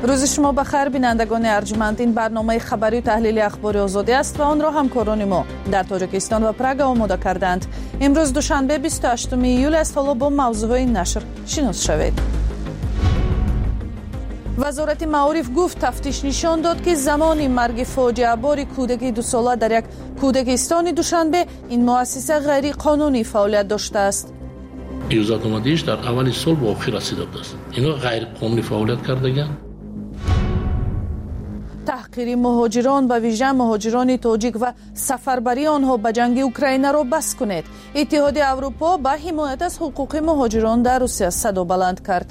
روز شما بخیر بینندگان ارجمند. این برنامه خبری و تحلیل اخبار آزادی است و آن را همکاران ما در تاجیکستان و پراگ آماده کردند. امروز دوشنبه 28 ایول است. حالا با موضوعهای نشر شناس شوید. وزارت معارف گفت تفتیش نشان داد که زمان مرگ فاجعه بار کودک 2 ساله در یک کودکستان دوشنبه این مؤسسه غیر قانونی فعالیت داشته است. ایجازتنامه‌اش در اول سال به آخر رسیده است. اینا غیر قانونی فعالیت کردند. تحقیر مهاجران به ویژه مهاجران تاجیک و سفربری آنها به جنگ اوکراین را بس کنید. اتحاد اروپا به حمایت از حقوق مهاجران در روسیه صدا بلند کرد.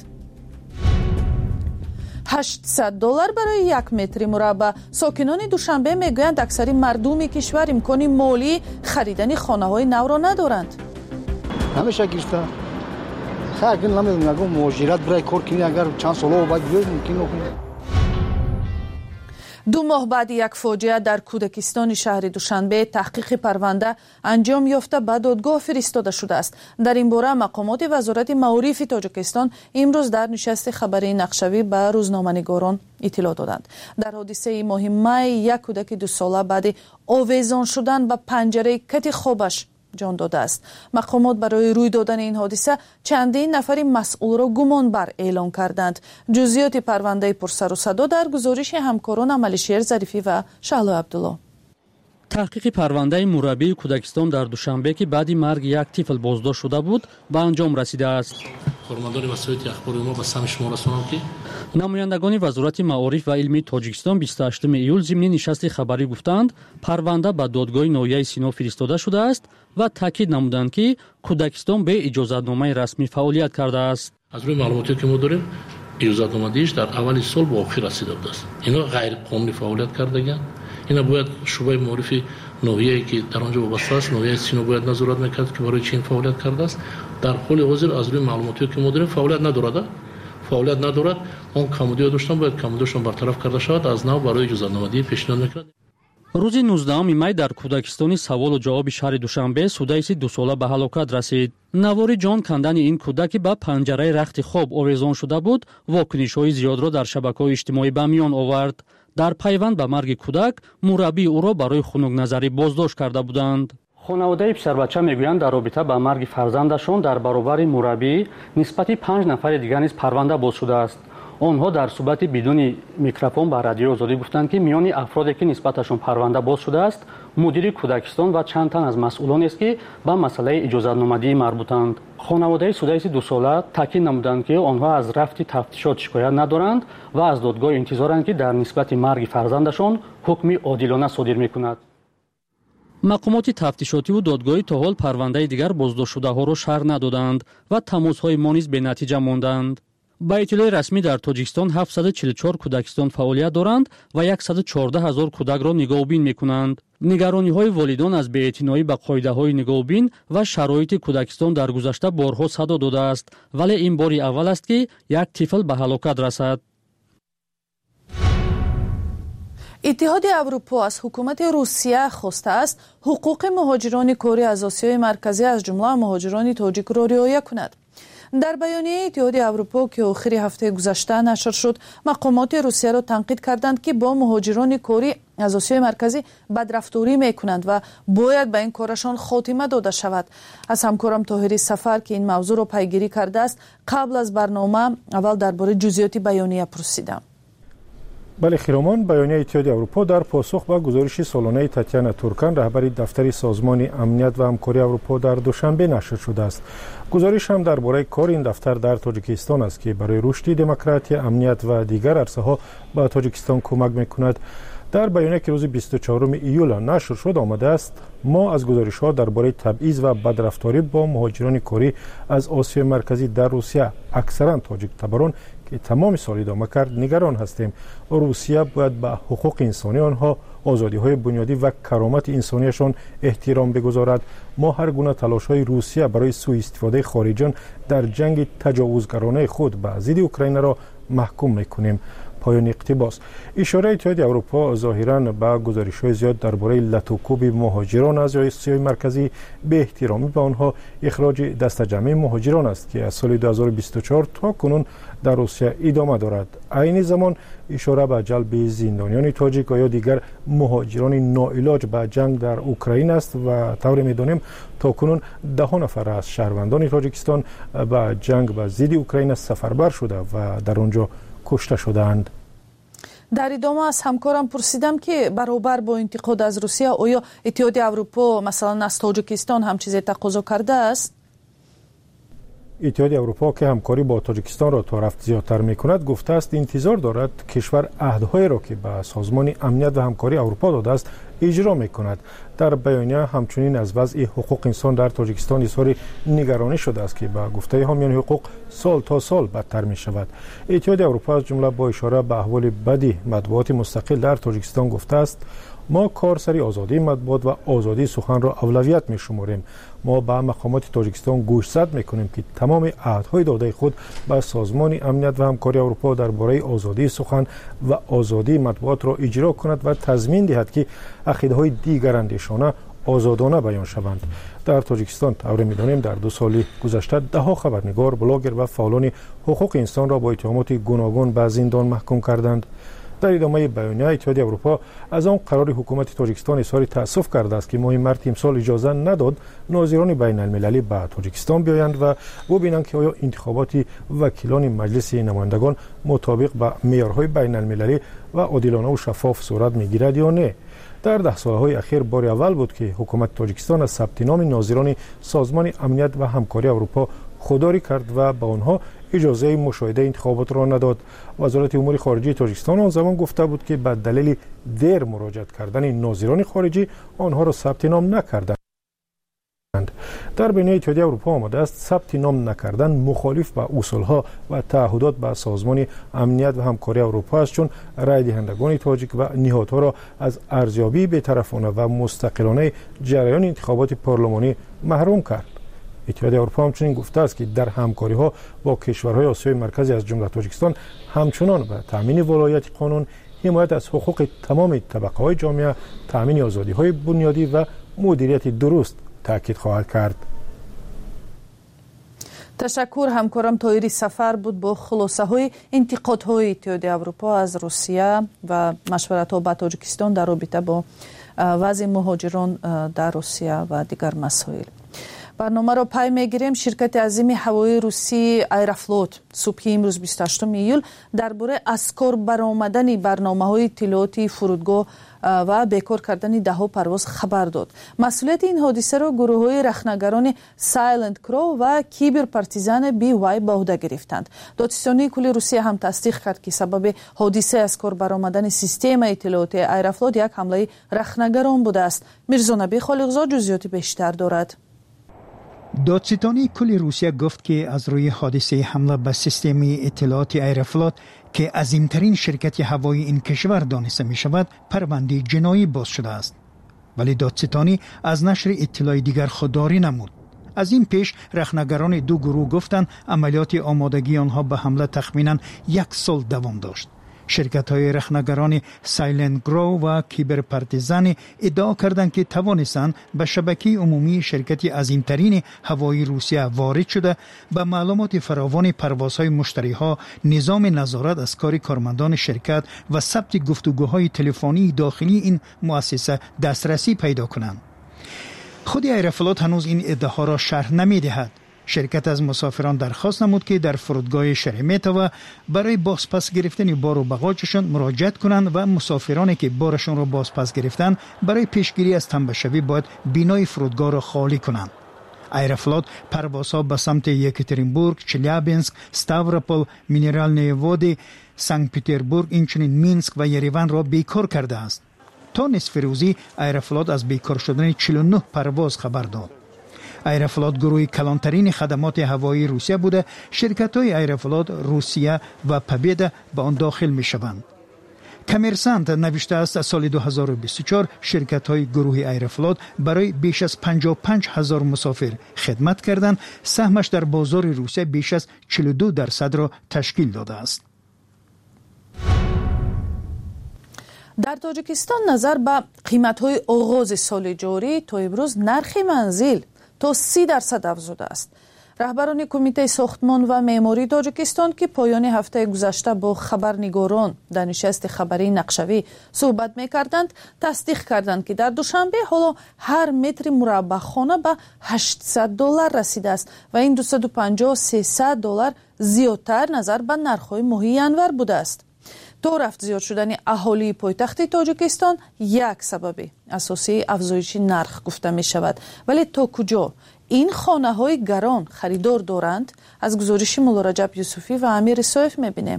$800 برای 1 متر مربع. ساکنان دوشنبه میگویند اکثر مردم کشور امکان مالی خریدن خانه‌های نو را ندارند. همیشه گرفته. خیلی نمیدونم اگه مهاجرت برای کار کنی اگر چند سال بعد بیاید ممکن نکنه. 2 ماه بعد یک فاجعه در کودکستان شهر دوشنبه تحقیق پرونده انجام یافته به دادگاه فرستاده شده است. در این باره مقامات وزارت معارف تاجیکستان امروز در نشست خبری نقشوی به روزنامه‌نگاران اطلاع دادند. در حادثه مهمه یک کودک 2 ساله بعد آویزان شدن به پنجره کت خوابش جان داده است. مقامات برای روی دادن این حادثه چندین نفر مسئول را گمانبر اعلام کردند. جزئیات پرونده پرسر و صدا در گزارش همکاران عملیشیر ظریفی و شهلا عبدالله. تحقیق پرونده مربی کودکستان در دوشنبه که بعد مرگ یک طفل بازداشت شده بود به انجام رسیده است. فرماندار وسایل اخباری ما به سهم شما رسانم که نمایندگان وزارت معارف و علمی تاجیکستان 28 ایول ضمن نشست خبری گفتند پرونده به دادگاه ناحیه سینا فرستاده شده است و تاکید نمودند که کودکستان به اجازتنامه رسمی فعالیت کرده است. از روی معلوماتی که ما داریم اجازتنامه‌اش در اول سال به آخر رسیده است. اینا غیر قانونی فعالیت کردند. اینا باید شعبه معارف ناحیه‌ای که در آنجا وابسته است ناحیه سینا باید نظارت میکرد که برای چین فعالیت کرده است. در حال حاضر از روی معلوماتی که ما داریم فعالیت ندارد. اون کمبودی داشتن باید کمبودیشون برطرف کرده شود. از نو برای اجازتنامه پیشنهاد میکنند. روز 19 می در کودکستان سوال و جواب شهر دوشنبه سودایسی 2 ساله به هلاکت رسید. نواری جان کندن این کودک به پنجره رخت خواب آویزان شده بود. واکنش‌های زیاد را در شبکه‌های اجتماعی به میان آورد. در پیوند به مرگ کودک مربی او را برای خنک نظری بازداشت کرده بودند. خانواده پسربچه میگویند در رابطه با مرگ فرزندشان در برابر مربی نسبت 5 نفر دیگر نیز پرونده باز شده است. آنها در صحبت بدون میکروفون با رادیو آزادی گفتند که میان افرادی که نسبتشان پرونده باز شده است مدیر کودکستان و چند تن از مسئولان است که به مسئله اجازتنامه‌ای مربوطند. خانواده سودایسی 2 ساله تاکید نمودند که آنها از رفت تفتیشات شکایت ندارند و از دادگاه انتظارند که در نسبت مرگ فرزندشان حکم عادلانه صادر میکند. مقامات تفتیشاتی و دادگاهی تا حال پرونده دیگر بازداشت شده‌ها را شرح ندادند و تماس‌های ما نیز به نتیجه ماندند. با اطلاع رسمی در تاجیکستان 744 کودکستان فعالیت دارند و 114,000 کودک را نگاهبین می‌کنند. نگرانی‌های والدان از بی‌اعتنایی به قاعده‌های نگاهبین و شرایط کودکستان در گذشته بارها صدا داده است، ولی این بار اول است که یک طفل به هلاکت رسد. اتحاد اروپا از حکومت روسیه خواسته است حقوق مهاجران کاری از آسیای مرکزی از جمله مهاجران تاجیک را رعایت کند. در بیانیه اتحاد اروپا که آخر هفته گذشته نشر شد، مقامات روسیه را تنقید کردند که با مهاجران کاری از آسیای مرکزی بدرفتاری میکنند و باید به این کارشان خاتمه داده شود. از همکارم طاهری سفر که این موضوع را پیگیری کرده است قبل از برنامه اول درباره جزئیات بیانیه پرسیدم. بله خیرامان، بیانیه اتحاد اروپا در پاسخ به گزارش سالانه تاتیانا تورکان رهبر دفتر سازمان امنیت و همکاری اروپا در دوشنبه نشر شده است. گزارش هم درباره کار این دفتر در تاجیکستان است که برای رشد دموکراسی، امنیت و دیگر عرصه‌ها به تاجیکستان کمک می‌کند. در بیانیه که روز 24 ایول نشر شد آمده است ما از گزارش‌ها درباره تبعیض و بدرفتاری با مهاجران کاری از آسیای مرکزی در روسیه اکثرا تاجیک تباران که تمام سال ادامه کرد نگران هستیم. روسیه باید به حقوق انسانی آنها، آزادی‌های بنیادی و کرامت انسانیشان احترام بگذارد. ما هر گونه تلاش‌های روسیه برای سوء استفاده خارجیان در جنگ تجاوزگرانه خود به ضد اوکراین را محکوم می‌کنیم. پایان اقتباس. اشاره اتحادیه اروپا ظاهراً به گزارش‌های زیاد درباره لطوکوب مهاجران از آسیای مرکزی به احترامی به آنها اخراج دسته‌جمعی مهاجران است که از سال 2024 تا کنون در روسیه ادامه دارد. عین زمان اشاره به جلب زندانیان تاجیک یا دیگر مهاجران ناعلاج به جنگ در اوکراین است و طور می‌دانیم تا کنون 10 نفر از شهروندان تاجیکستان به جنگ به ضد اوکراین سفربر شده و در آنجا کشته شدند. در ادامه از همکارم پرسیدم که برابر با انتقاد از روسیه آیا اتحادیه اروپا مثلا از تاجیکستان هم چیزی تقاضا کرده است؟ اتحادیه اروپا که همکاری با تاجیکستان را تا رفت زیادتر می‌کند گفته است انتظار دارد کشور عهدهای را که به سازمان امنیت و همکاری اروپا داده است اجرا می‌کند. در بیانیه همچنین از وضع حقوق انسان در تاجیکستان اظهار نگرانی شده است که به گفته حامیان حقوق سال تا سال بدتر می‌شود. اتحادیه اروپا از جمله با اشاره به احوال بدی مطبوعات مستقل در تاجیکستان گفته است ما کارسری آزادی مطبوعات و آزادی سخن را اولویت می‌شماریم. ما به مقامات تاجیکستان گوشزد می‌کنیم که تمام عهدهای داده خود به سازمان امنیت و همکاری اروپا درباره آزادی سخن و آزادی مطبوعات را اجرا کند و تضمین دهد که عقیده‌های دیگر اندیشانه آزادانه بیان شوند. در تاجیکستان طور می‌دانیم در 2 سال گذشته 10 خبرنگار، بلاگر و فعالان حقوق انسان را با اتهامات گوناگون به زندان محکوم کردند. در ادامه بیانیه اتحادیه اروپا از آن قرار حکومت تاجیکستان اظهار تأسف کرده است که ماه مارس امسال اجازه نداد ناظران بین المللی به تاجیکستان بیایند و ببینند که آیا انتخابات وکیلان مجلس نمایندگان مطابق با معیارهای بین المللی و عادلانه و شفاف صورت میگیرد یا نه. در 10 سالهای اخیر بار اول بود که حکومت تاجیکستان از ثبت نام ناظران سازمان امنیت و همکاری اروپا خودداری کرد و به آنها اجازه مشاهده انتخابات را نداد. وزارت امور خارجه تاجیکستان آن زمان گفته بود که به دلیل دیر مراجعت کردن ناظران خارجی آنها را ثبت نام نکردند. در بیانیه اتحادیه اروپا آمده است ثبت نام نکردن مخالف با اصولها و تعهدات به سازمان امنیت و همکاری اروپا است، چون رای دهندگان تاجیک و نهادها را از ارزیابی بی‌طرفانه و مستقلانه جریان انتخابات پارلمانی محروم کرد. اتحادیه اروپا همچنین گفته است که در همکاری‌ها با کشورهای آسیای مرکزی از جمله تاجیکستان همچنان به تامین ولایت قانون، حمایت از حقوق تمام طبقه‌های جامعه، تامین آزادی‌های بنیادی و مدیریت درست تاکید خواهد کرد. تشکر همکارم طاهری سفر بود با خلاصه‌های انتقادهای اتحادیه اروپا از روسیه و مشورت‌ها با تاجیکستان در رابطه با وضع مهاجران در روسیه و دیگر مسائل. برنامه را پای میگیریم. شرکت عظیم هوایی روسی ایروفلوت صبح امروز 28 ایول درباره از کار برآمدن برنامه‌های اطلاعاتی فرودگاه و بیکار کردن 10 پرواز خبر داد. مسئولیت این حادثه را گروه‌های رخنه‌گران سایلنت کرو و کیبر پارتیزان بی وای به عهده گرفتند. دادستانی کل روسیه هم تصدیق کرد که سبب حادثه از کار برآمدن سیستم اطلاعاتی ایروفلوت یک حمله رخنه‌گران بوده است. میرزا نبی خالقزاد جزئیات بیشتر دارد. دادستانی کل روسیه گفت که از روی حادثه حمله به سیستم اطلاعاتی ایروفلوت که عظیمترین شرکت هوایی این کشور دانسته می شود پرونده جنایی باز شده است. ولی دادستانی از نشر اطلاع دیگر خودداری نمود. از این پیش رخنه‌گران 2 گروه گفتند عملیات آمادگی آنها به حمله تخمیناً 1 سال دوام داشت. شرکت‌های رخنه‌گران سایلنت گرو و کیبر پارتیزان ادعا کردند که توانستند به شبکه عمومی شرکت عظیمترین هوایی روسیه وارد شده به معلومات فراوان پروازهای مشتری‌ها، نظام نظارت از کار کارمندان شرکت و ثبت گفتگوهای تلفنی داخلی این مؤسسه دسترسی پیدا کنند. خود ایروفلوت هنوز این ادعاها را شرح نمی‌دهد. شرکت از مسافران درخواست نمود که در فرودگاه شرمیتوو برای بازپس گرفتن بار و بغاجشان مراجعت کنند و مسافرانی که بارشان را بازپس گرفتند برای پیشگیری از تنبشوی باید بینای فرودگاه را خالی کنند. ایروفلوت پروازها به سمت یکاترینبورگ، چلیابینسک، ستاوروپول، مینرالنی وودی، سنت پترزبورگ، اینچنین مینسک و یریوان را بیکار کرده است. تا نصف روزی ایروفلوت از بیکار شدن 49 پرواز خبر داد. ایروفلوت گروه کلانترین خدمات هوایی روسیه بوده. شرکت‌های ایروفلوت روسیه و پبیدا به آن داخل می‌شوند. کامرسانت نوشته است از سال 2024 شرکت‌های گروه ایروفلوت برای بیش از 55,000 مسافر خدمت کردند. سهمش در بازار روسیه بیش از 42% را تشکیل داده است. در تاجیکستان نظر به قیمت‌های آغاز سال جاری تا امروز نرخ منزل تا 30% افزوده است. رهبران کمیته ساختمان و معماری تاجیکستان که پایان هفته گذشته با خبرنگاران در نشست خبری نقشوی صحبت می‌کردند، تصدیق کردند که در دوشنبه حالا هر متر مربع خانه به $800 رسیده است و این $250-300 زیادتر نظر به نرخ‌های ماهی ینور بوده است. دو رفت زیاد شدن اهالی پایتخت تاجیکستان یک سبب اساسی افزایش نرخ گفته می شود، ولی تا کجا این خانه های گران خریدار دارند؟ از گزارش مولا رجب یوسفی و امیر سایف می بینیم.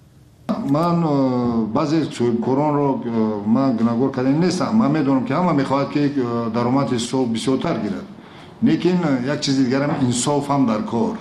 من بعضی صاحبکاران رو من گناهگار کردن نیستم. من میدونم که همه میخواهد که درآمد سال بسیارتر گیرد، لیکن یک چیز دیگر هم انصاف هم در کار.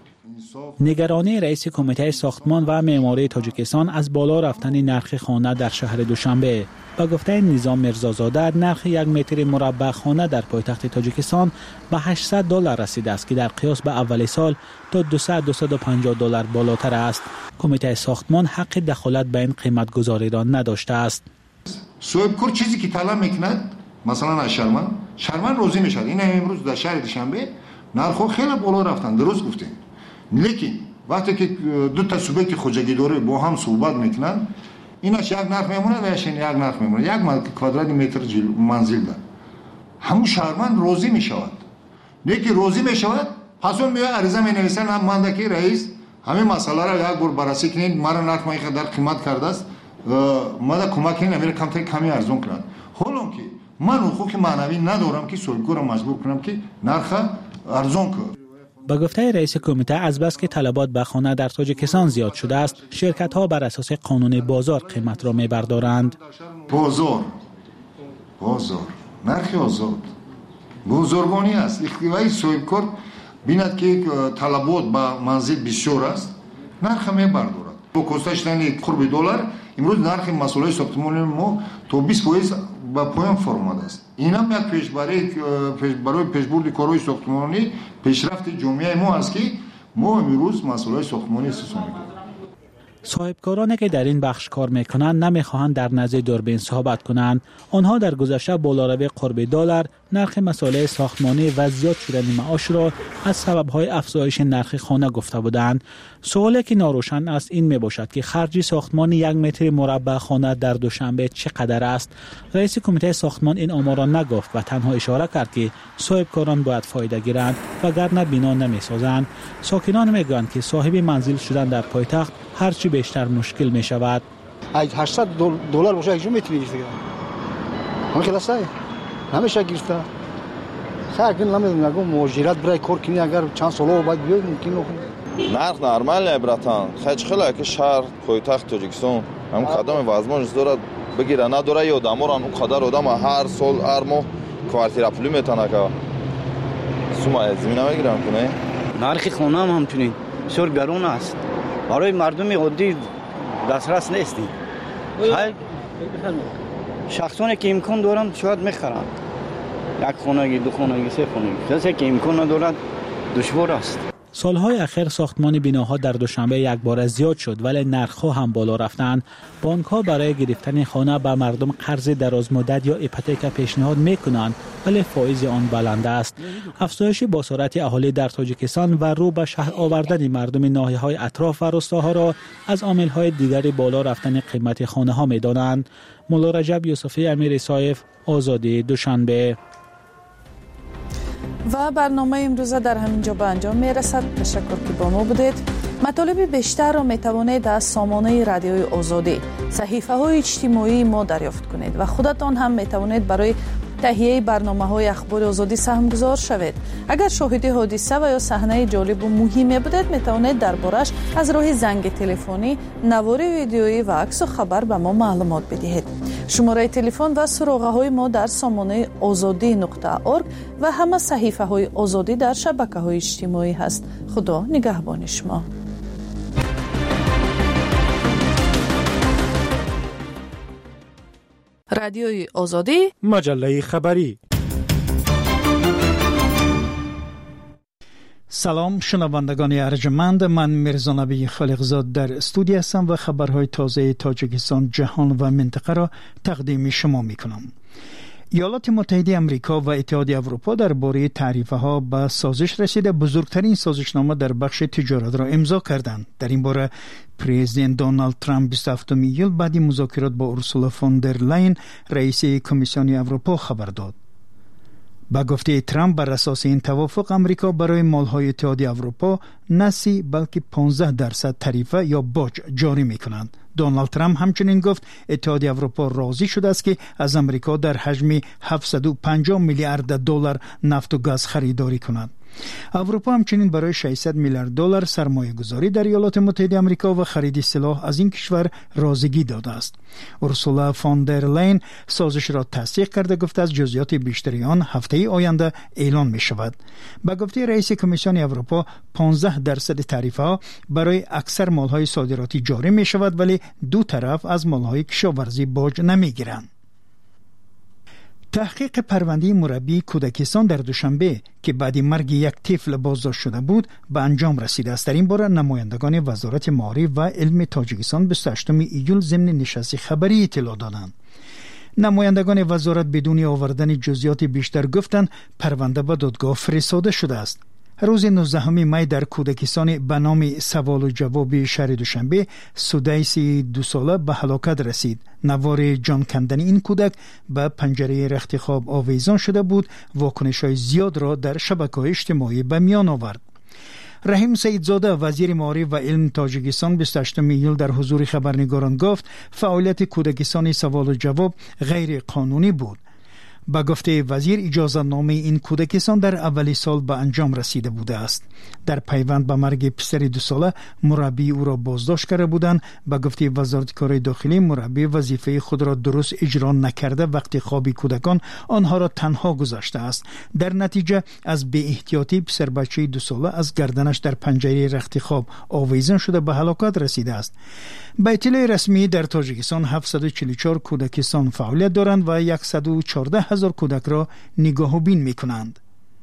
نگرانی رئیس کمیته ساختمان و معماری تاجیکستان از بالا رفتن نرخ خانه در شهر دوشنبه. با گفته نظام میرزازاده، نرخ یک متر مربع خانه در پایتخت تاجیکستان به $800 رسیده است که در قیاس به اول سال تا $200-250 بالاتر است. کمیته ساختمان حق دخالت به این قیمت گذاری را نداشته است. صاحبکار چیزی که طلب میکند، مثلا از شرمن روزی میشد. این امروز در شهر دوشنبه نرخ خیلی بالا رفتن، درست گفتین. لیکن وقتی که دو تا سوبک خوجگی داره با هم صحبت میکنن، ایناش یک نرخ میمونه و یک نرخ میمونه. یک کوادرات متر منزل ده همون شهروند روزی میشود. لیکن روزی میشود، پس اون میاد عریضه مینویسن هم ماندکی رئیس همین مسئله را یک بار بررسی کنید، مرا نرخ ما در قیمت کرده است، ما دا کمک کنید امیر کمی ارزون کنند. حالا که من حقوق معنوی ندارم که صاحبکار را مجبور کنم که نرخ ارزون کنه. با گفته رئیس کمیته، از بس که طلبات به خانه در تاجیکستان زیاد شده است، شرکت ها بر اساس قانون بازار قیمت را میبردارند. بازار نرخ آزاد بزرگانی است. اختیاری صاحبکار بیند که طلبات به منزل بسیار است، نرخ میبردارد. با کاستش دادن قرب دلار امروز نرخ مسئله ساختمان ما تا 20% با پایان فرموده است. این هم یک برای پیشبرد کارهای ساختمانی پیشرفت جامعه ما است که ما امروز مسئله ساختمانی استفاده می‌کنیم. صاحبکارانی که در این بخش کار میکنند نمیخواهند در نزد دوربین صحبت کنند. آنها در گذشته بالاروی قرب $، نرخ مسائل ساختمانی و زیاد شدن معاش را از سبب‌های افزایش نرخ خانه گفته بودند. سوالی که ناروشن است این میباشد که خرج ساختمان یک متر مربع خانه در دوشنبه چقدر است. رئیس کمیته ساختمان این آمار را نگفت و تنها اشاره کرد که صاحبکاران باید فایده گیرند وگرنه بنا نمیسازند. ساکنان میگویند که صاحب منزل شدن در پایتخت هرچی بیشتر مشکل می شود. $800 باشه یک متر گرفته. من خلاصه همیشه گرفته. خیلی نمیدونم مهاجرت برای کار کنی اگر چند سال بعد بیاید ممکن نکنه. نرخ نرمال براتان. خیلی که شهر پایتخت تاجیکستان هم قدم وازمانش دارد بگیره نداره یا داموران اون قدر آدم هر سال هر ماه کوارتیر پول میتونه که سوما زمین نمیگیرن کنه. نرخ خانه هم همچنین بسیار گران است. برای مردم عادی دسترس نیستیم. شخصانی که امکان دارند شاید میخرند. یک خانگی، دو خانگی، سه خانگی. کسی که امکان ندارد دشوار است. سالهای اخیر ساختمان بناها در دوشنبه یک بار زیاد شد ولی نرخ‌ها هم بالا رفتند. بانک‌ها برای گرفتن خانه به مردم قرض درازمدت یا هیپوتک پیشنهاد می‌کنند ولی فایز آن بلند است. افزایش باسارت اهالی در تاجیکستان و رو به شهر آوردن مردم ناحیه‌های اطراف و روستاها را از عامل‌های دیگری بالا رفتن قیمت خانه‌ها می‌دانند. مولا رجب یوسفی، امیر سایف، آزادی، دوشنبه. و برنامه امروز در همینجا به انجام میرسد. تشکر که با ما بودید. مطالب بیشتر را میتوانید از سامانه رادیوی آزادی، صحیفه های اجتماعی ما دریافت کنید و خودتان هم میتوانید برای تهیه برنامه های اخبار آزادی سهمگذار شوید. اگر شاهد حادثه و یا صحنه جالب و مهمی بودید میتوانید دربارش از راه زنگ تلفنی، نوار ویدیویی و عکس و خبر به ما معلومات بدهید. شماره تلفن و سراغه های ما در سامانه azadi.org و همه صحیفه های آزادی در شبکه های اجتماعی هست. خدا نگهبان شما. رادیوی آزادی، مجله خبری. سلام شنوندگان ارجمند، من میرزا نبی خالقزاد در استودیو هستم و خبرهای تازه تاجیکستان، جهان و منطقه را تقدیم شما میکنم. ایالات متحده آمریکا و اتحادیه اروپا درباره تعرفه‌ها به سازش رسیده بزرگترین سازشنامه در بخش تجارت را امضا کردند. در این باره پرزیدنت دونالد ترامپ 27 ایول بعد مذاکرات با اورسولا فون در لاین رئیس کمیسیون اروپا خبر داد. با گفته ترامپ بر اساس این توافق آمریکا برای مال‌های اتحادیه اروپا نه 30% بلکه 15% تعرفه یا باج جاری می‌کنند. دونالد ترامپ همچنین گفت اتحادیه اروپا راضی شده است که از آمریکا در حجم 750 میلیارد دلار نفت و گاز خریداری کند. اروپا همچنین برای 600 میلیارد دلار سرمایه گذاری در ایالات متحده آمریکا و خرید سلاح از این کشور راضیگی داده است. اورسولا فون در لاین سازش را تصدیق کرده گفته از جزئیات بیشتری آن هفته آینده اعلان می شود. با گفته رئیس کمیسیون اروپا 15% تعرفه ها برای اکثر مالهای صادراتی جاری می شود، ولی دو طرف از مالهای کشاورزی باج نمی گیرند. تحقیق پرونده مربی کودکستان در دوشنبه که بعد مرگ یک طفل بازداشت شده بود به انجام رسیده است. در این باره نمایندگان وزارت معارف و علم تاجیکستان 28 ایول ضمن نشست خبری اطلاع دادند. نمایندگان وزارت بدون آوردن جزئیات بیشتر گفتند پرونده به دادگاه فرستاده شده است. روز 19 می در کودکستان به نام سوال و جواب شهر دوشنبه سودایسی 2 ساله به هلاکت رسید. نوار جان کندن این کودک به پنجره رخت خواب آویزان شده بود. واکنش‌های زیاد را در شبکه‌های اجتماعی به میان آورد. رحیم سیدزاده وزیر معارف و علم تاجیکستان 28 ایول در حضور خبرنگاران گفت فعالیت کودکستان سوال و جواب غیر قانونی بود. با گفته وزیر اجازه نامه این کودکستان در اولی سال به انجام رسیده بوده است. در پیوند به مرگ پسر 2 ساله مربی او را بازداشت کرده بودند. با گفته وزارت کار داخلی مربی وظیفه خود را درست اجرا نکرده وقتی خواب کودکان آنها را تنها گذاشته است. در نتیجه از بی احتیاطی پسر بچه 2 ساله از گردنش در پنجره رخت خواب آویزان شده به هلاکت رسیده است. به اطلاع رسمی در تاجیکستان 744 کودکستان فعالیت دارند و 114,000 کودک را نگاه و بین می کنند.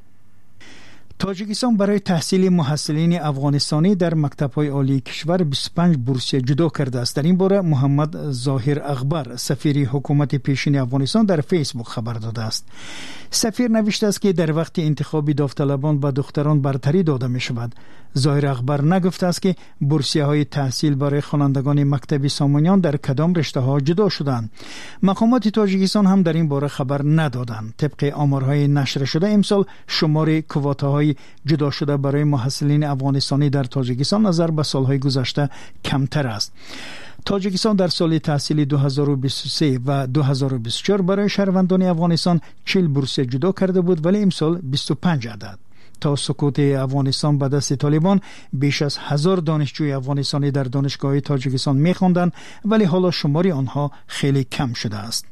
تاجیکستان برای تحصیل محصلین افغانستانی در مکتب‌های عالی کشور 25 بورسیه جدا کرده است. در این باره محمد ظاهر اخبر سفیر حکومت پیشین افغانستان در فیسبوک خبر داده است. سفیر نوشته است که در وقت انتخاب داوطلبان به دختران برتری داده می شود. ظاهر اخبر نگفته است که بورسیه های تحصیل برای خوانندگان مکتبی سامانیان در کدام رشته ها جدا شدند. مقامات تاجیکستان هم در این باره خبر ندادند. طبق آمارهای نشر شده امسال شمار کوتاهای جدا شده برای محصلین افغانستانی در تاجیکستان نظر به سالهای گذشته کمتر است. تاجیکستان در سال تحصیلی 2023 و 2024 برای شهروندان افغانستان 40 بورسیه جدا کرده بود، ولی امسال 25 عدد. تا سقوط افغانستان به دست طالبان بیش از 1000 دانشجوی افغانستانی در دانشگاه تاجیکستان می‌خواندند، ولی حالا شمار آنها خیلی کم شده است.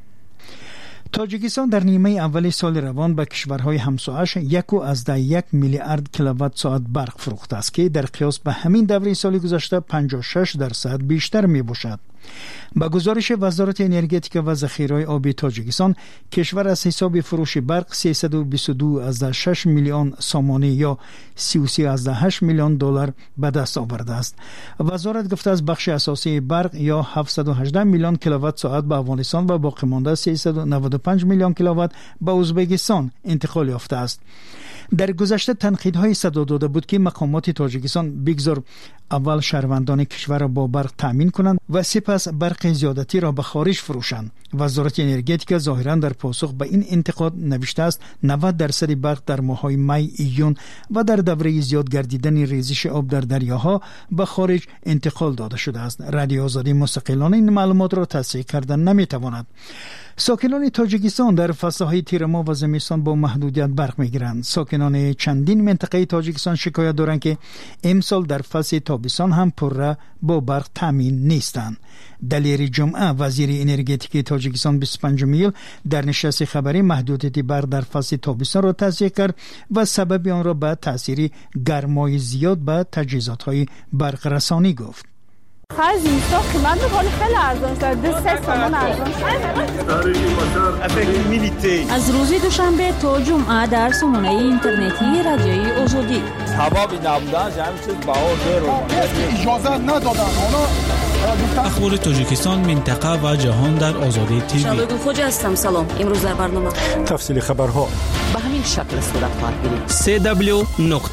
تاجیکستان در نیمه اول سال روان به کشورهای همسایه‌اش 1.1 میلیارد کیلووات ساعت برق فروخته است که در قیاس به همین دوره سال گذشته 56% بیشتر می باشد. با گزارش وزارت انرژتیک و ذخیره آبی تاجیکستان، کشور از حساب فروش برق 322.6 میلیون سامانه یا 33.8 میلیون دلار به دست آورده است. وزارت گفته از بخش اساسی برق یا 718 میلیون کیلووات ساعت به افغانستان و باقی مانده 395 میلیون کیلووات به ازبکستان انتقال یافته است. در گذشته تنقیدهای صدا داده بود که مقامات تاجیکستان بگذار اول شهروندان کشور را با برق تامین کنند و سپس برق زیادتی را به خارج فروشند. وزارت انرژتیک ظاهرا در پاسخ به این انتقاد نوشته است 90% برق در ماه‌های می، ایون و در دوره زیاد گردیدن ریزش آب در دریاها به خارج انتقال داده شده است. رادیو آزادی مستقلانه این معلومات را تصحیح کردن نمی‌تواند. ساکنان تاجیکستان در فصل‌های تیرماه و زمستان با محدودیت برق می‌گیرند. ساکنان چندین منطقه تاجیکستان شکایت دارند که امسال در فصل تابستان هم پرره با برق تامین نیستند. دلیر جمعه وزیر انرژتیک تاجیکستان 25 ایول در نشست خبری محدودیت برق در فصل تابستان را تصحیح کرد و سبب آن را به تاثیر گرمای زیاد به تجهیزات‌های برق رسانی گفت. خرج اینستا قیمت خیلی ارزان شده، 3 تومان ارزان شده. از روز دوشنبه تا جمعه در سامانه اینترنتی رادیوی آزادی. ثوابی نبودن همین چیز بهار دیر اجازه ندادن اخبار تاجیکستان، منطقه و جهان در آزادی تیوی. شبگون خوجا هستم. سلام. امروز در برنامه تفصیل خبرها به همین شکل صورت خواهد گرفت.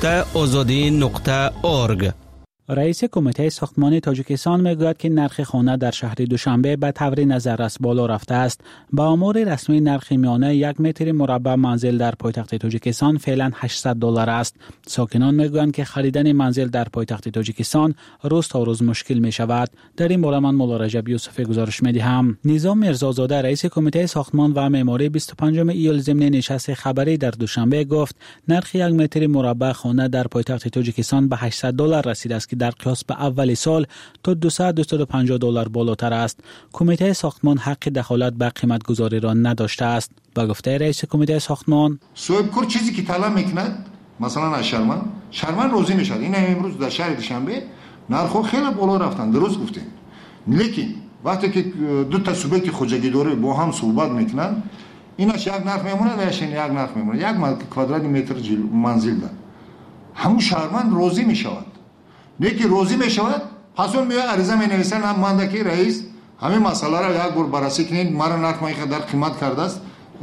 www.azadi.org. رئیس کمیته ساختمان تاجیکستان میگوید که نرخ خانه در شهر دوشنبه به طور نظررس بالا رفته است. با آمار رسمی نرخ میانه 1 متر مربع منزل در پایتخت تاجیکستان فعلا $800 است. ساکنان میگویند که خریدن منزل در پایتخت تاجیکستان روز تا روز مشکل می شود. در این باره من مولا رجب یوسفی گزارش میدهم. نظام میرزازاده رئیس کمیته ساختمان و معماری 25 ایول ضمن نشست خبری در دوشنبه گفت نرخ 1 متر مربع خانه در پایتخت تاجیکستان به $800 رسیده است که در قیاس به اول سال تا $200-250 بالاتر است. کمیته ساختمان حق دخالت به قیمت گذاری را نداشته است. با گفته رئیس کمیته ساختمان، صاحبکار چیزی که طلب میکند مثلا از شرمن روزی میشد. این امروز در شهر دوشنبه نرخ خیلی بالا رفتن، درست گفتین. لیکن وقتی که دو تا سوبیت خوجگی داره با هم صحبت میکنن، ایناش یک نرخ میمونه و یک نرخ میمونه. یک کوادرات متر منزل ده همون شرمن روزی میشود. لیکن روزی میشود، پس اون میاد عریضه مینویسن هم مانده که رئیس همین مسئله را یک بار بررسی کنید، مرا نرخ ما در قیمت کرده است،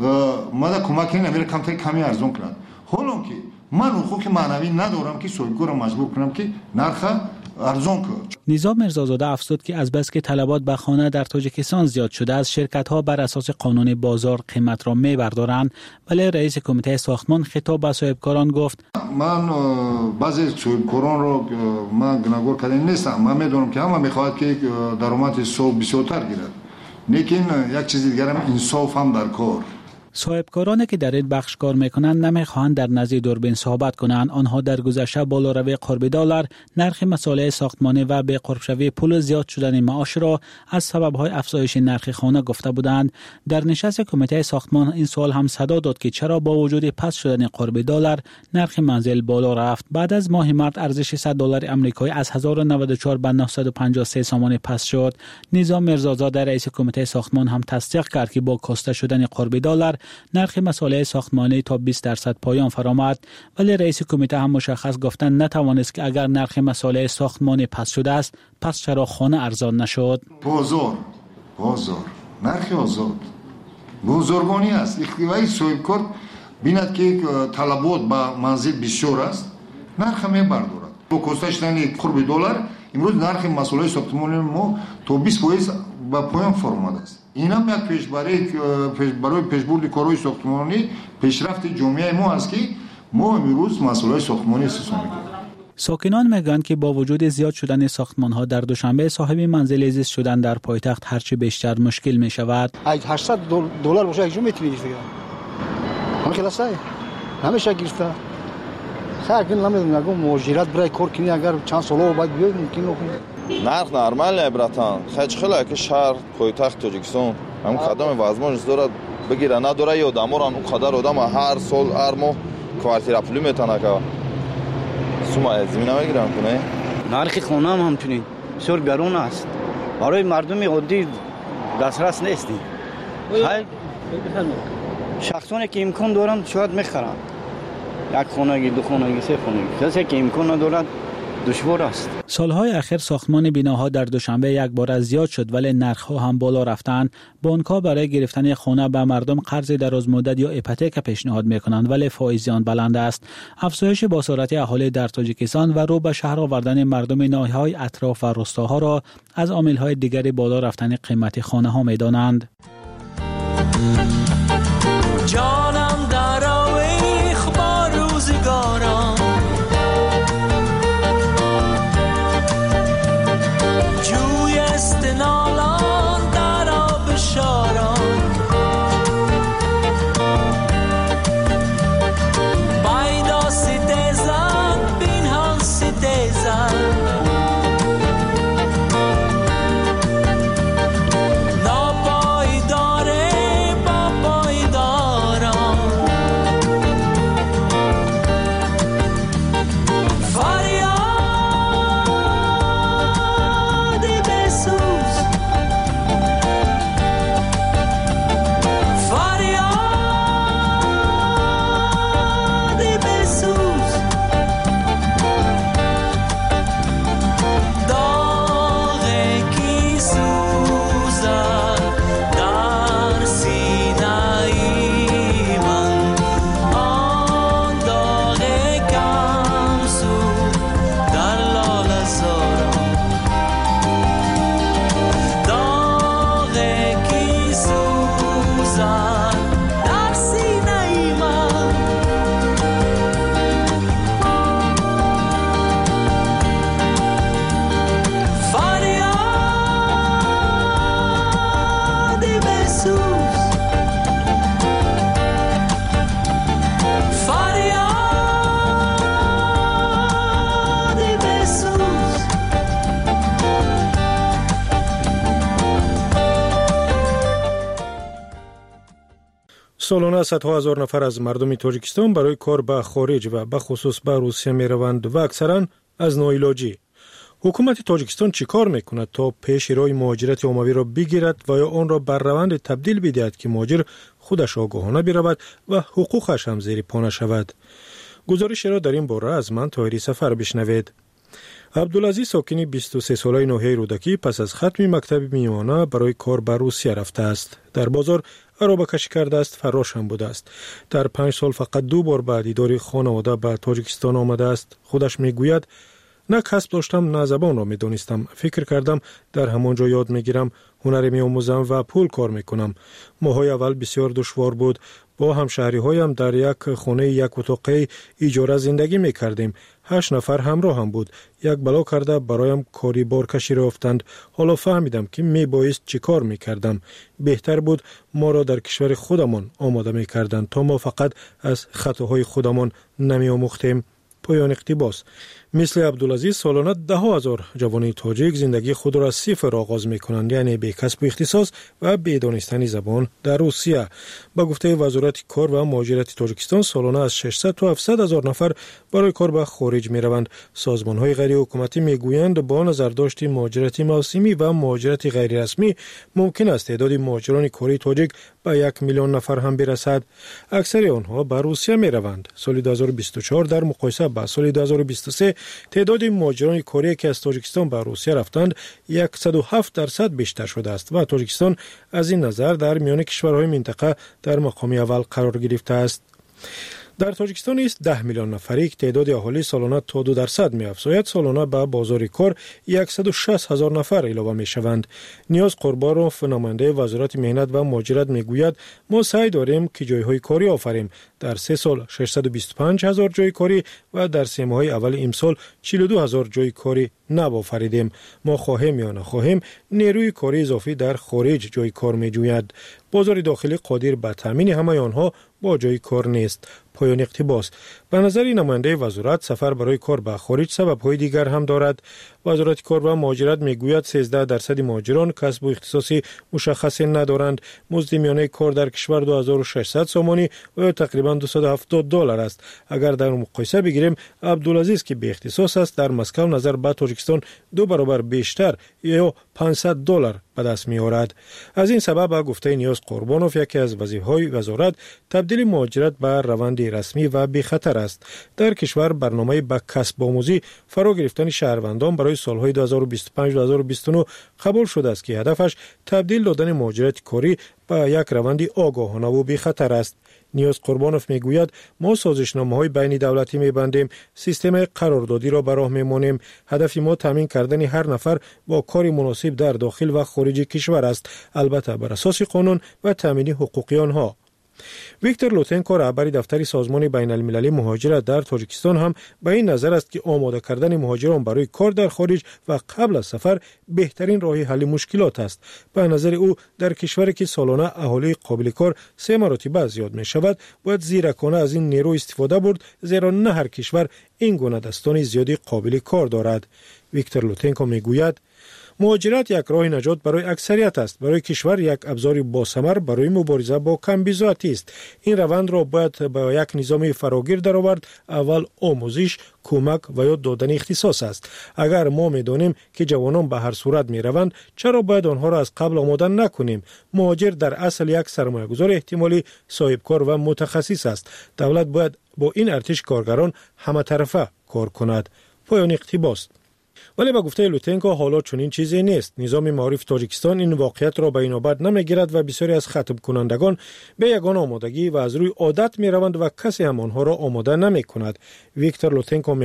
ما کمک کنید امیر کمی ارزون کنند. حالا که من حقوق معنوی ندارم که صاحبکار را مجبور کنم که نرخ ارزون کنه. نظام میرزازاده افزود که از بس که طلبات به خانه در تاجیکستان زیاد شده است، شرکت‌ها بر اساس قانون بازار قیمت را می‌بردارند. ولی رئیس کمیته ساختمان خطاب به صاحبکاران گفت من بعضی صاحبکاران رو من گناهگار کردن نیستم. من میدونم که همه میخواهد که درآمد سال بسیارتر گیرد، لیکن یک چیز دیگر هم انصاف هم در کار. صاحبکارانی که در این بخش کار میکنند نمیخواهند در نزد دوربین صحبت کنند. آنها در گذشته بالاروی قرب دلار، نرخ مسائل ساختمانی و به قرب شوی پول زیاد شدن معاش را از سببهای افزایش نرخ خانه گفته بودند. در نشست کمیته ساختمان این سوال هم صدا داد که چرا با وجود پس شدن قرب دلار نرخ منزل بالا رفت. بعد از ماه مارس ارزش $100 آمریکایی از 1094 به 953 سامانه پس شد. نظام میرزازاده رئیس کمیته ساختمان هم تصدیق کرد که با کاسته شدن قرب دلار نرخ مسائل ساختمانی تا 20% پایان فرآمد. ولی رئیس کمیته هم مشخص گفتن نتوانست که اگر نرخ مسائل ساختمانی پس شده است، پس چرا خانه ارزان نشد؟ بازار نرخ آزاد بزرگانی است. اختیاری صاحبکار بیند که طلبات با منزل بسیار است، نرخ میبردارد. با کاسته شدن قرب دلار امروز نرخ مسائل ساختمانی ما تا 20% به پایان فرآمده است. این هم یک برای پیشبرد کارهای ساختمانی پیشرفت جامعه ما است که ما امروز مسائل ساختمانی استفاده می‌کنیم. ساکنان میگویند که با وجود زیاد شدن ساختمان‌ها در دوشنبه صاحب منزل زیست شدن در پایتخت هرچی بیشتر مشکل می شود. $800 باشه یک جو میتونی گیرید. همه کلاسای همیشه گیرسته. خیلی نمیدونم مهاجرت برای کار کنی اگر چند سال بعد بیاید ممکن نکنه. نرخ نرمال براتان خیلی که شهر پایتخت تاجیکستان هم کدام возможность دارد بگیره نداره یا داموران اون قدر آدم هر سال هر ماه کوارتیر پول میتونه که سوما زمین نمیگیرن کنه. نرخ خانه هم همچنین بسیار گران است، برای مردم عادی دسترس نیست. شخصانی که امکان دارند شاید میخرند یک خانگی، دو خانگی، سه خانگی. کسی که امکان ندارد دشوار است. سالهای اخیر ساختمان بناها در دوشنبه یک بار زیاد شد، ولی نرخ‌ها هم بالا رفتند. بانک‌ها برای گرفتن خانه به مردم قرض دراز مدت یا هیپوتک پیشنهاد می‌کنند، ولی فایز آن بلند است. افزایش باسارت اهالی در تاجیکستان و رو به شهر آوردن مردم ناحیه‌های اطراف و روستاها را از عامل‌های دیگری بالا رفتن قیمت خانه‌ها می‌دانند. جانم در آویخ با روزگارم، جوی استنالان در آب شاران، بایدا ستیزن بینهان ستیزن، ناپایداره با سالانه صدها هزار نفر از مردم تاجیکستان برای کار به خارج و به خصوص به روسیه می روند و اکثرا از ناعلاجی. حکومت تاجیکستان چی کار میکند تا پیش روی مهاجرت عمومی را بگیرد و یا آن را بر روند تبدیل بدهد که مهاجر خودش آگاهانه برود و حقوقش هم زیر پا نشود؟ گزارش را در این باره از من طاهری سفر بشنوید. عبدالعزیز ساکنی 23 ساله ناحیه رودکی پس از ختم مکتب میانه برای کار به روسیه رفته است. در بازار عربه کشی کرده است، فراش هم بوده است. در 5 سال فقط 2 بار به دیدار خانواده به تاجیکستان آمده است. خودش میگوید نه کسب داشتم نه زبان را میدانستم. فکر کردم در همانجا یاد میگیرم، هنر میآموزم و پول کار میکنم. ماهای اول بسیار دشوار بود. با همشهری هایم در یک خانه یک اتاقه اجاره زندگی میکردیم. 8 نفر همراه هم بود. یک بلا کرده برایم کاری بارکشی را افتند. حالا فهمیدم که میبایست چی کار میکردم. بهتر بود ما را در کشور خودمان آماده میکردند تا ما فقط از خطاهای خودمان نمیآموختیم. پایان اقتباس. مثل عبدالعزیز سالانه 10,000 جوان تاجیک زندگی خود را از صفر آغاز میکنند، یعنی به کسب و اختصاص و به دانستن زبان در روسیه. با گفته وزارت کار و مهاجرت تاجیکستان سالانه از 600 تا 700,000 نفر برای کار به خارج میروند. سازمان های غیر حکومتی میگویند با نظرداشت مهاجرت موسمی و مهاجرت غیر رسمی ممکن است تعداد مهاجران کاری تاجیک به 1 میلیون نفر هم برسد. اکثر آنها به روسیه میروند. سال 2024 در مقایسه با سال 2023 تعداد مهاجران کاری که از تاجیکستان به روسیه رفتند 107% بیشتر شده است و تاجیکستان از این نظر در میان کشورهای منطقه در مقام اول قرار گرفته است. در تاجیکستان است 10 میلیون نفری که تعداد اهالی سالانه تا 2% می‌افزاید. سالانه به بازار کار 160,000 نفر اضافه می‌شوند. نیاز قربانوف نماینده وزارت مهنت و مهاجرت میگوید ما سعی داریم که جایهای کاری آفریم. در 3 سال 625,000 جای کاری و در 3 ماه اول امسال 42,000 جای کاری نو آفریدیم. ما خواهیم یا نخواهیم نیروی کاری اضافی در خارج جای کار می‌جوید. بازار داخلی قادر به تامین همه آنها با جای کار نیست. پایان اقتباس. به نظر نماینده وزارت سفر برای کار به خارج سبب‌های دیگر هم دارد. وزارت کار و مهاجرت میگوید 13% مهاجران کسب و اختصاصی مشخصی ندارند. مزد میانه کار در کشور 2600 سومانی و تقریبا $270 است. اگر در مقایسه بگیریم عبدالعزیز که به اختصاص است در مسکو نظر به تاجیکستان 2 برابر بیشتر یا $500 به دست می‌آورد. از این سبب گفته نیاز قربانوف یکی از وظیفه‌های وزارت تبدیل مهاجرت به روند رسمی و بی خطر است. در کشور برنامه به کسب آموزی فرا گرفتن شهروندان برای سالهای 2025-2029 قبول شده است که هدفش تبدیل دادن مهاجرت کاری به یک روند آگاهانه و بی خطر است. نیاز قربانوف میگوید ما سازشنامه‌های بین دولتی می‌بندیم، سیستم قراردادی را به راه می‌مانیم. هدف ما تامین کردن هر نفر با کاری مناسب در داخل و خارج کشور است، البته بر اساس قانون و تامین حقوقی آنها. ویکتور لوتنکو رهبر دفتر سازمان بین المللی مهاجرت در تاجیکستان هم به این نظر است که آماده کردن مهاجران برای کار در خارج و قبل از سفر بهترین راه حل مشکلات است. به نظر او در کشوری که سالانه اهالی قابل کار 3 مرتبه زیاد می شود باید زیرکانه از این نیرو استفاده برد، زیرا نه هر کشور این گونه دستان زیادی قابل کار دارد. ویکتور لوتنکو می گوید مهاجرت یک راه نجات برای اکثریت است. برای کشور یک ابزار باثمر برای مبارزه با کمبیزاتی است. این روند را باید با یک نظام فراگیر درآورد. اول آموزش، کمک و یاد دادن اختصاص است. اگر ما می‌دانیم که جوانان به هر صورت می‌روند، چرا باید آنها را از قبل آماده نکنیم؟ مهاجر در اصل یک سرمایه‌گذار احتمالی صاحب کار و متخصص است. دولت باید با این ارتش کارگران همه طرفه کار کند. پایان اقتباس. ولی با گفته لوتنکو حالا چنین چیزی نیست. نظام معارف تاجیکستان این واقعیت را به اینابت نمیگیرد و بسیاری از ختم کنندگان به یگان آمادگی و از روی عادت می روند و کسی هم آنها را آماده نمی کند. ویکتور لوتنکو